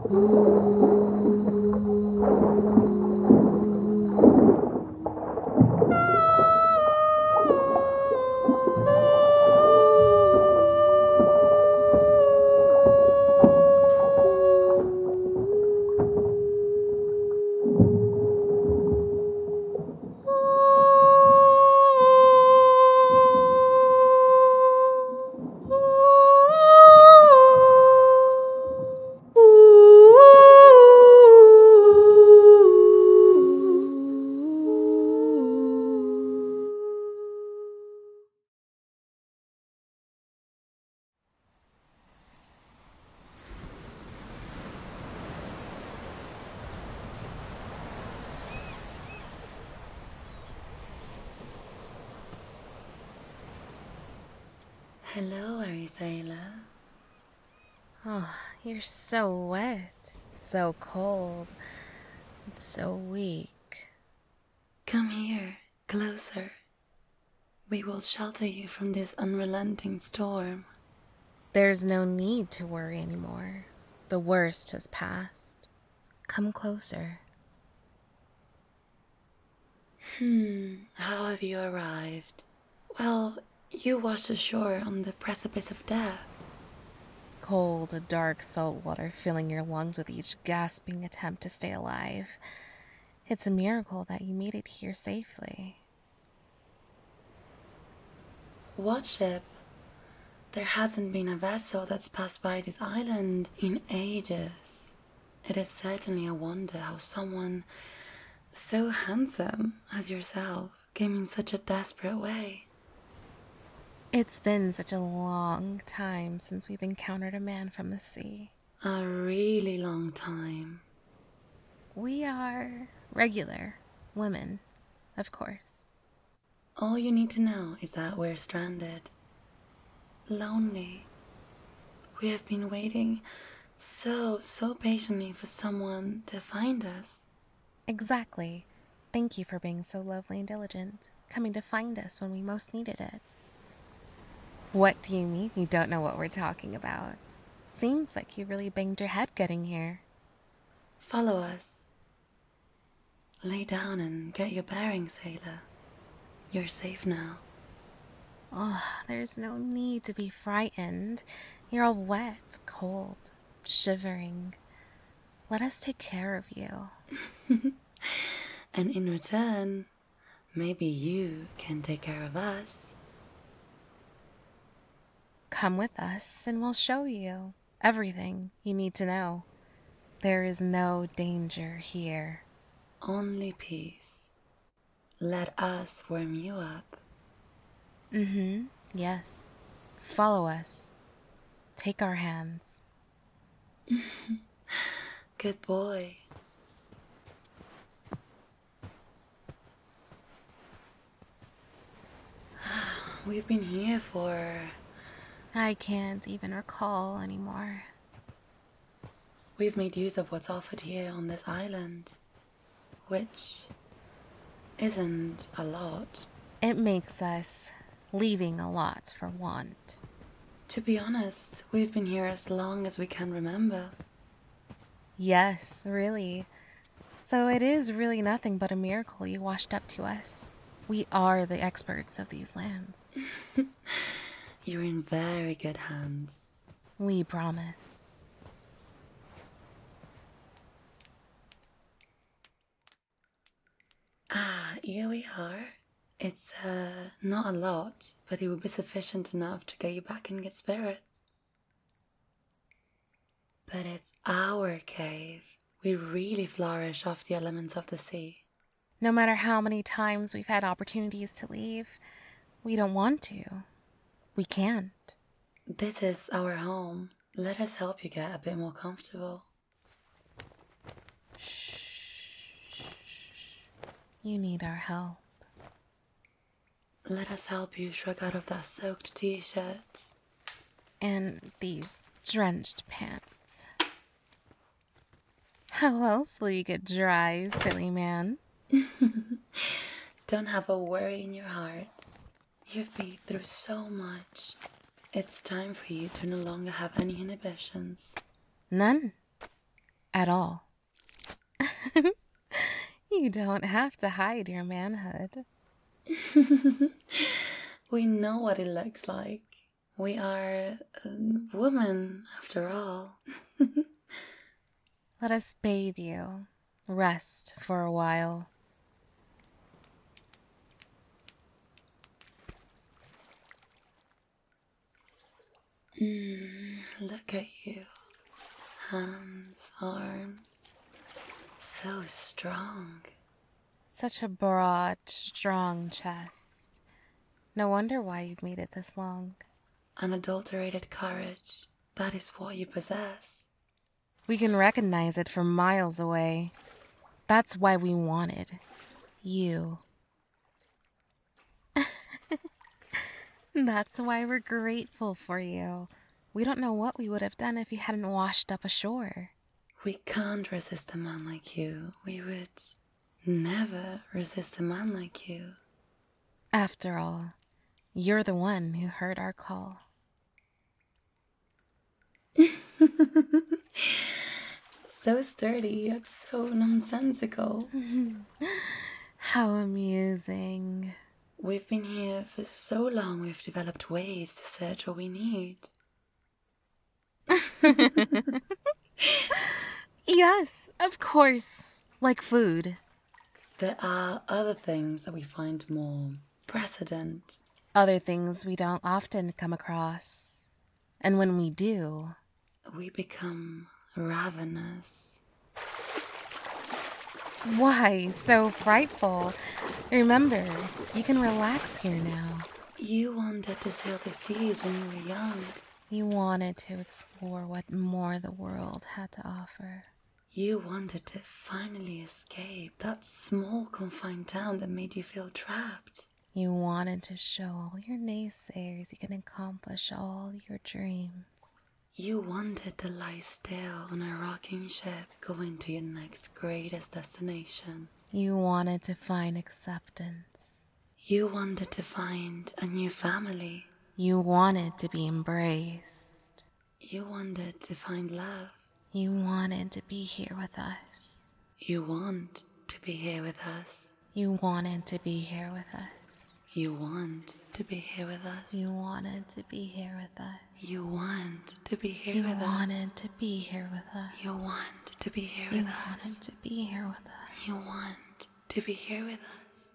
Hello, Arizela. Oh, you're so wet, so cold, and so weak. Come here, closer. We will shelter you from this unrelenting storm. There's no need to worry anymore. The worst has passed. Come closer. How have you arrived? Well, you washed ashore on the precipice of death. Cold, dark salt water filling your lungs with each gasping attempt to stay alive. It's a miracle that you made it here safely. What ship? There hasn't been a vessel that's passed by this island in ages. It is certainly a wonder how someone so handsome as yourself came in such a desperate way. It's been such a long time since we've encountered a man from the sea. A really long time. We are regular women, of course. All you need to know is that we're stranded. Lonely. We have been waiting so patiently for someone to find us. Exactly. Thank you for being so lovely and diligent, coming to find us when we most needed it. What do you mean you don't know what we're talking about? Seems like you really banged your head getting here. Follow us. Lay down and get your bearings, sailor. You're safe now. Oh, there's no need to be frightened. You're all wet, cold, shivering. Let us take care of you. And in return, maybe you can take care of us. Come with us and we'll show you everything you need to know. There is no danger here. Only peace. Let us warm you up. Yes. Follow us. Take our hands. Good boy. We've been here for... I can't even recall anymore. We've made use of what's offered here on this island, which isn't a lot. It makes us leaving a lot for want. To be honest, we've been here as long as we can remember. Yes, really. So it is really nothing but a miracle you washed up to us. We are the experts of these lands. You're in very good hands. We promise. Here we are. It's not a lot, but it will be sufficient enough to get you back in good spirits. But it's our cave. We really flourish off the elements of the sea. No matter how many times we've had opportunities to leave, we don't want to. We can't. This is our home. Let us help you get a bit more comfortable. You need our help. Let us help you shrug out of that soaked t-shirt. And these drenched pants. How else will you get dry, silly man? Don't have a worry in your heart. You've been through so much. It's time for you to no longer have any inhibitions. None. at all. You don't have to hide your manhood. We know what it looks like. We are women, after all. Let us bathe you. Rest for a while. Look at you. Hands, arms. So strong. Such a broad, strong chest. No wonder why you've made it this long. Unadulterated courage. That is what you possess. We can recognize it from miles away. That's why we wanted you. That's why we're grateful for you. We don't know what we would have done if you hadn't washed up ashore. We can't resist a man like you. We would never resist a man like you. After all, you're the one who heard our call. So sturdy, yet so nonsensical. How amusing. We've been here for so long, we've developed ways to search what we need. Yes, of course. Like food. There are other things that we find more precedent. Other things we don't often come across. And when we do, We become ravenous. why so frightful? Remember, you can relax here now. You wanted to sail the seas when you were young. You wanted to explore what more the world had to offer. You wanted to finally escape that small confined town that made you feel trapped. You wanted to show all your naysayers you can accomplish all your dreams. You wanted to lie still on a rocking ship going to your next greatest destination. You wanted to find acceptance. You wanted to find a new family. You wanted to be embraced. You wanted to find love. You wanted to be here with us. You want to be here with us. You wanted to be here with us. You want to be here with us. You wanted to be here with us. You want to be here You with us. wanted to be here with us. You want to be here You with us. wanted to be here with us. You want to be here with us.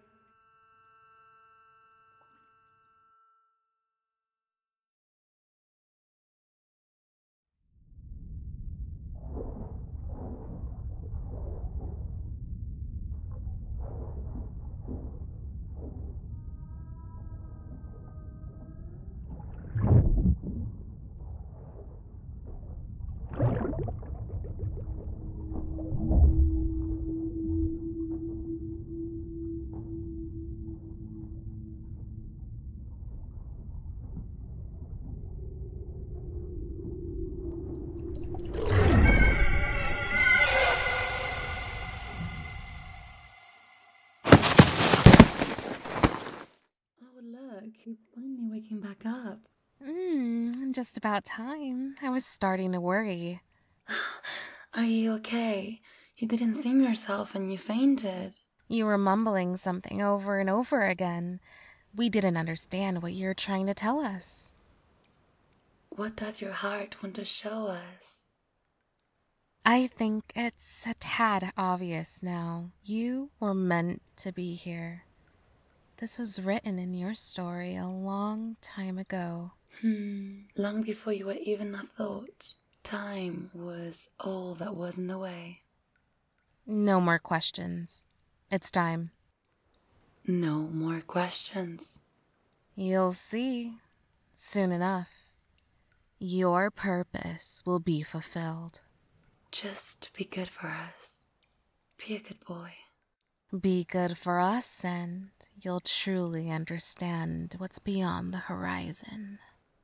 Oh, look, he's finally waking back up. Just about time. I was starting to worry. Are you okay? You didn't seem yourself and you fainted. You were mumbling something over and over again. We didn't understand what you were trying to tell us. What does your heart want to show us? I think it's a tad obvious now. You were meant to be here. This was written in your story a long time ago. Long before you were even a thought, time was all that was in the way. No more questions. It's time. No more questions. You'll see. Soon enough. Your purpose will be fulfilled. Just be good for us. Be a good boy. Be good for us, and you'll truly understand what's beyond the horizon.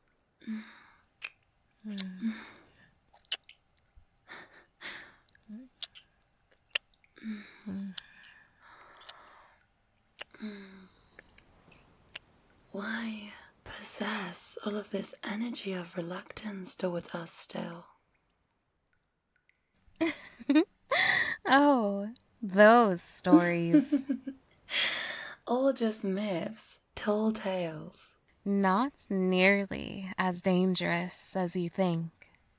Why possess all of this energy of reluctance towards us still? Oh, those stories. All just myths, tall tales. Not nearly as dangerous as you think.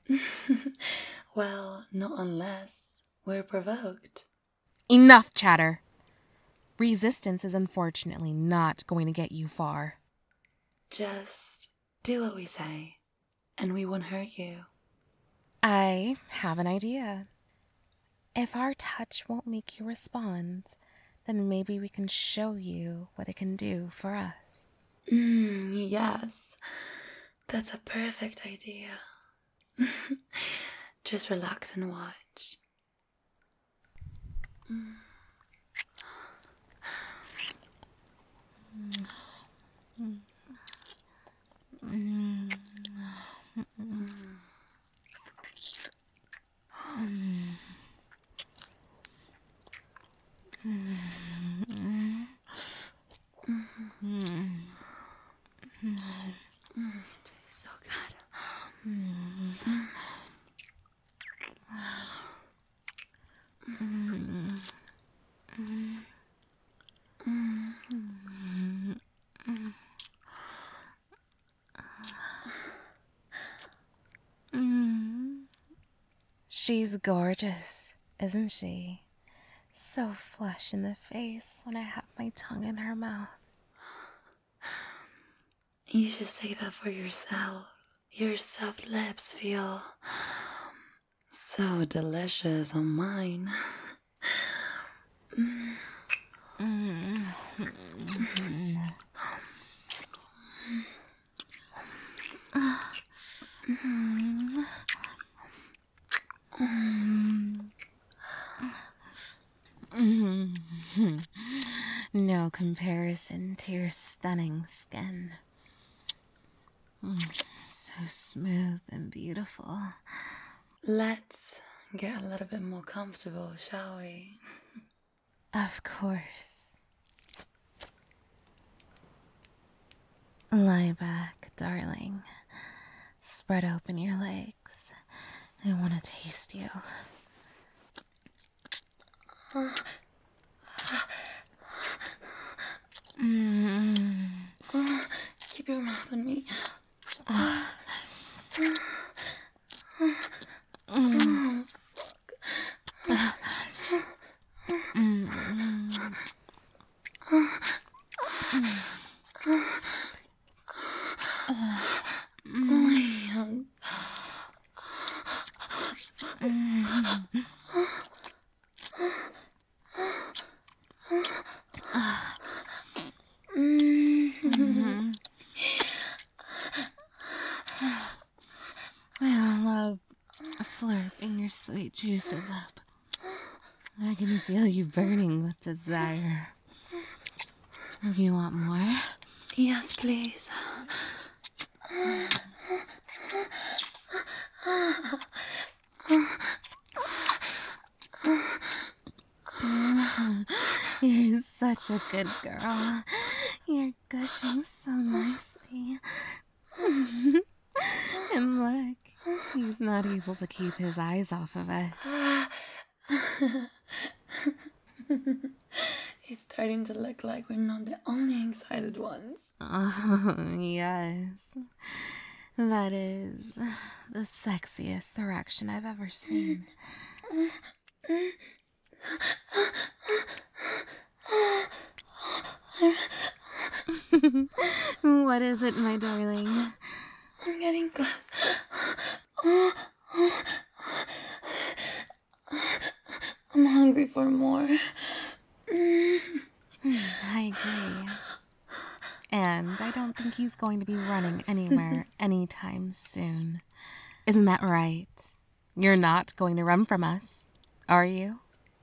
Well, not unless we're provoked. Enough chatter. Resistance is unfortunately not going to get you far. Just do what we say, and we won't hurt you. I have an idea. If our touch won't make you respond, then maybe we can show you what it can do for us. Yes, that's a perfect idea. Just relax and watch. So good. She's gorgeous, isn't she? So flush in the face when I have my tongue in her mouth. You should say that for yourself. Your soft lips feel so delicious on mine. No comparison to your stunning skin. So smooth and beautiful. Let's get a little bit more comfortable, shall we? Of course. Lie back, darling. Spread open your legs. I want to taste you. Keep your mouth on me. I love slurping your sweet juices up. I can feel you burning with desire. If you want more, Yes, please. you're such a good girl. You're gushing so nicely. And look, he's not able to keep his eyes off of us. It's starting to look like we're not the only excited ones. Oh, yes. That is the sexiest erection I've ever seen. What is it, my darling? I'm getting close. I'm hungry for more. I agree. And I don't think he's going to be running anywhere anytime soon. Isn't that right? You're not going to run from us, are you?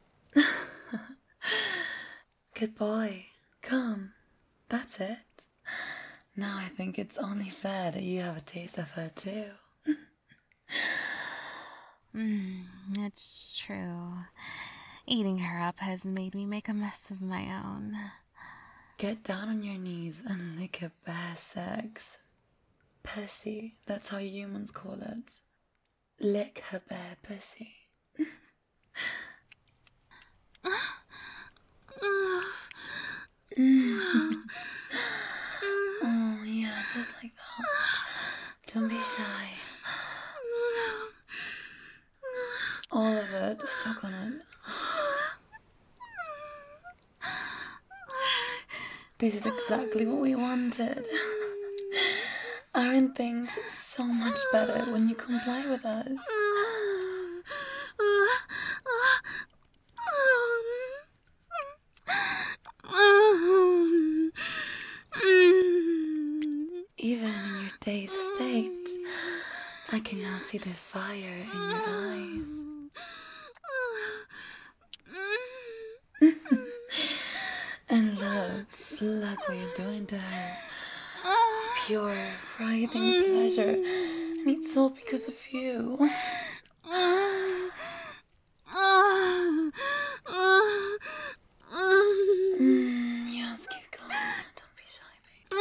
Good boy. Come. That's it. Now I think it's only fair that you have a taste of her too. It's true. Eating her up has made me make a mess of my own. Get down on your knees and lick her bare sex. Pussy, that's how humans call it. Lick her bare pussy. shy. All of it. Suck on it. This is exactly what we wanted. Aren't things so much better when you comply with us? Even in your dazed state, I can now see the fire in your eyes. And look what you're doing to her. Pure, writhing pleasure. And it's all because of you. Yes, keep going. Don't be shy, baby.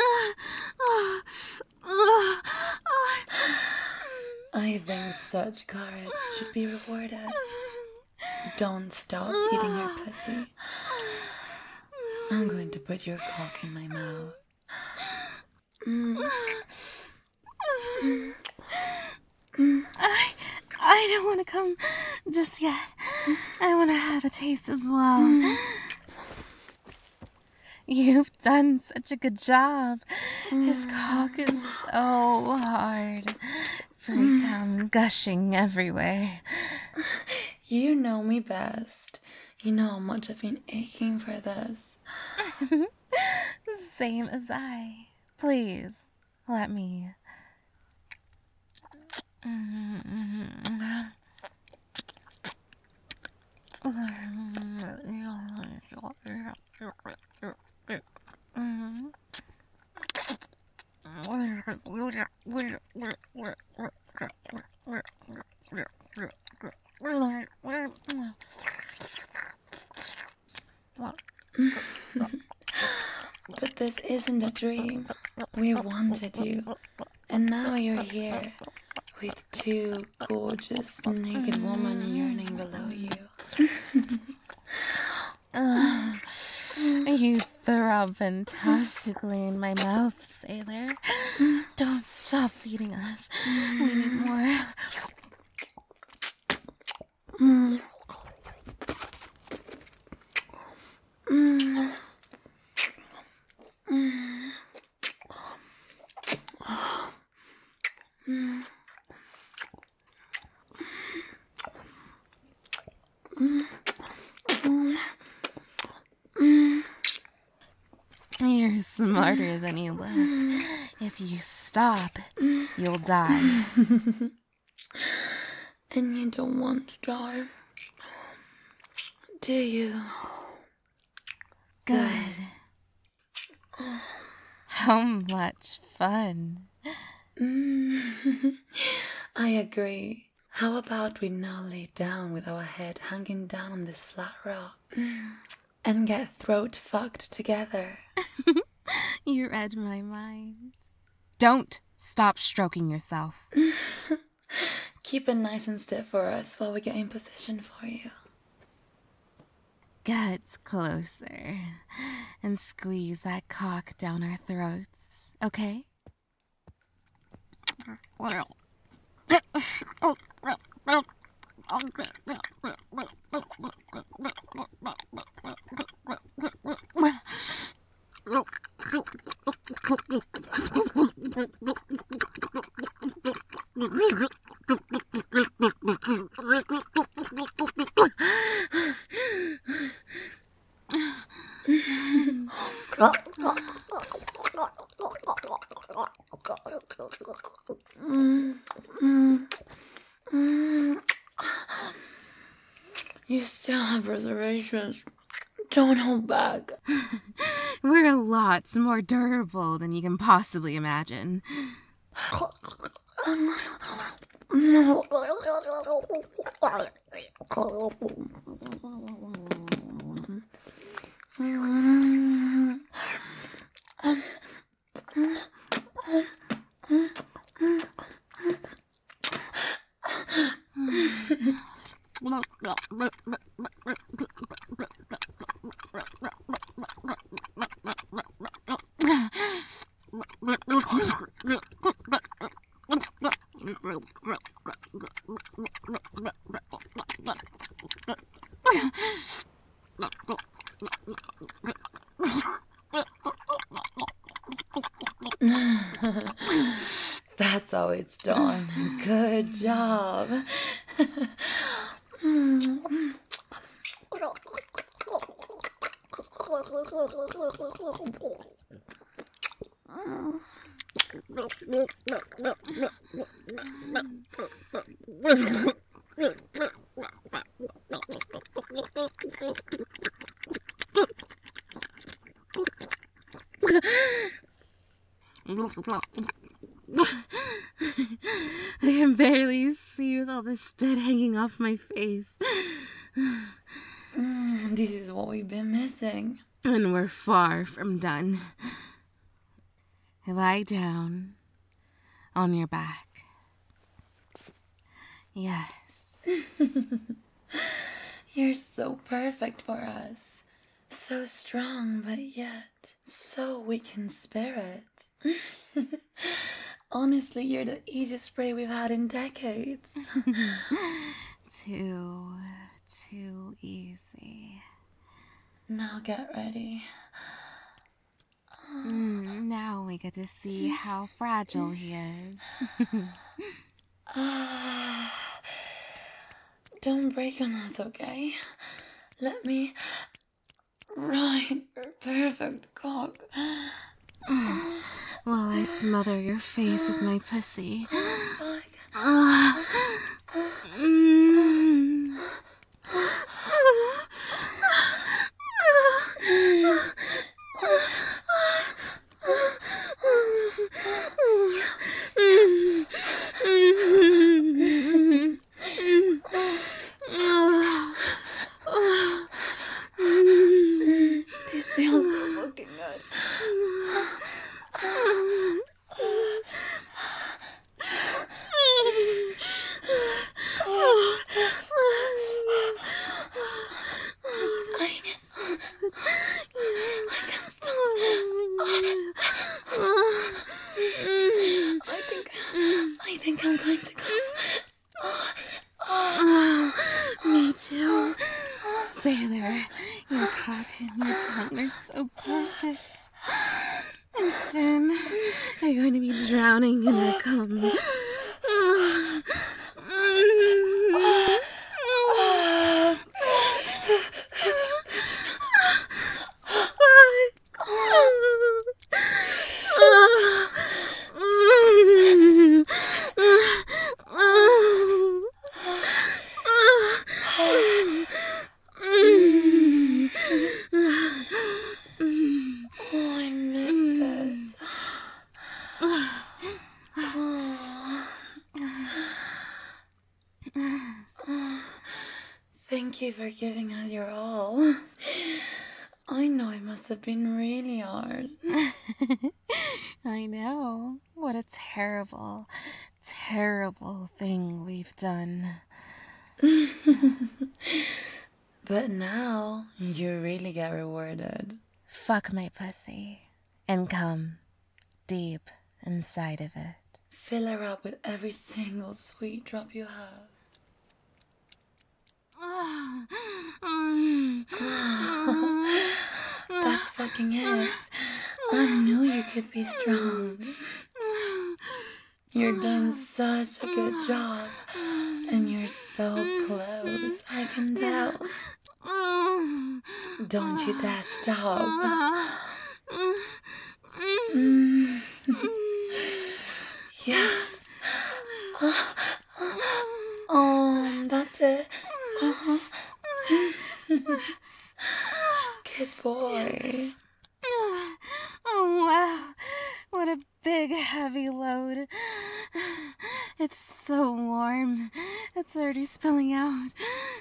I think such courage should be rewarded. Don't stop eating your pussy. I'm going to put your cock in my mouth. I don't want to come just yet. I want to have a taste as well. You've done such a good job. His cock is so hard. Free cum gushing everywhere. You know me best. You know how much I've been aching for this. Same as I. Please, let me. But this isn't a dream. We wanted you. And now you're here with two gorgeous naked women yearning below you. You throb fantastically in my mouth, sailor. Don't stop feeding us. We need more. You're smarter than you look. If you stop, you'll die. And you don't want to die, do you? Good. How much fun. I agree. How about we now lay down with our head hanging down on this flat rock and get throat fucked together? You read my mind. Don't stop stroking yourself. Keep it nice and stiff for us while we get in position for you. Get closer and squeeze that cock down our throats, okay? You still have reservations. Don't hold back. We're lots more durable than you can possibly imagine. That's how it's done. Good job. I can barely see with all the spit hanging off my face. This is what we've been missing. And we're far from done. Lie down on your back. Yes. You're so perfect for us. So strong, but yet so weak in spirit. Honestly, you're the easiest prey we've had in decades. Too easy. Now get ready. Now we get to see how fragile he is. Don't break on us, okay? Let me ride your perfect cock. While I smother your face with my pussy. This feels so fucking good. I can't stop. I think I'm going to go. Me too. Sailor, your cock and your tongue are so perfect. And soon, you're going to be drowning in your cum. Oh, I miss this. Thank you for giving us your all. I know it must have been really hard. I know. What a terrible, terrible thing we've done. But now you really get rewarded. Fuck my pussy and come deep inside of it. Fill her up with every single sweet drop you have. That's fucking it. I knew you could be strong. You're doing such a good job. And you're so close, I can tell. Don't you dare stop. Yes. Oh, that's it. Good boy. Oh, wow. What a big, heavy load. It's so warm. It's already spilling out.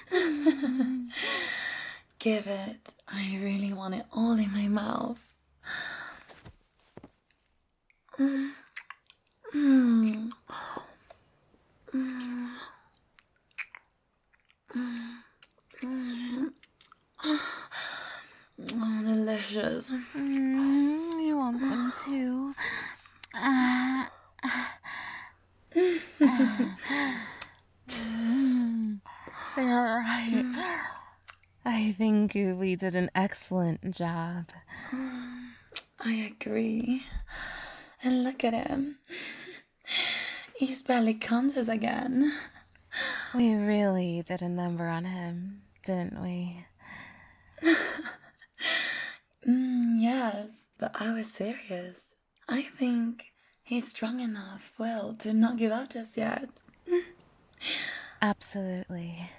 Give it. I really want it all in my mouth. Oh, delicious. You want some too? You're right. I think we did an excellent job. I agree. And look at him. He's barely conscious again. We really did a number on him, didn't we? Yes, but I was serious. I think he's strong enough, well, to not give up just yet. Absolutely.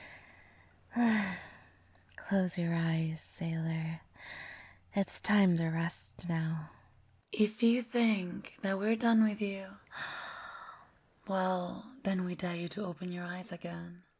Close your eyes, sailor. It's time to rest now. If you think that we're done with you, well, then we dare you to open your eyes again.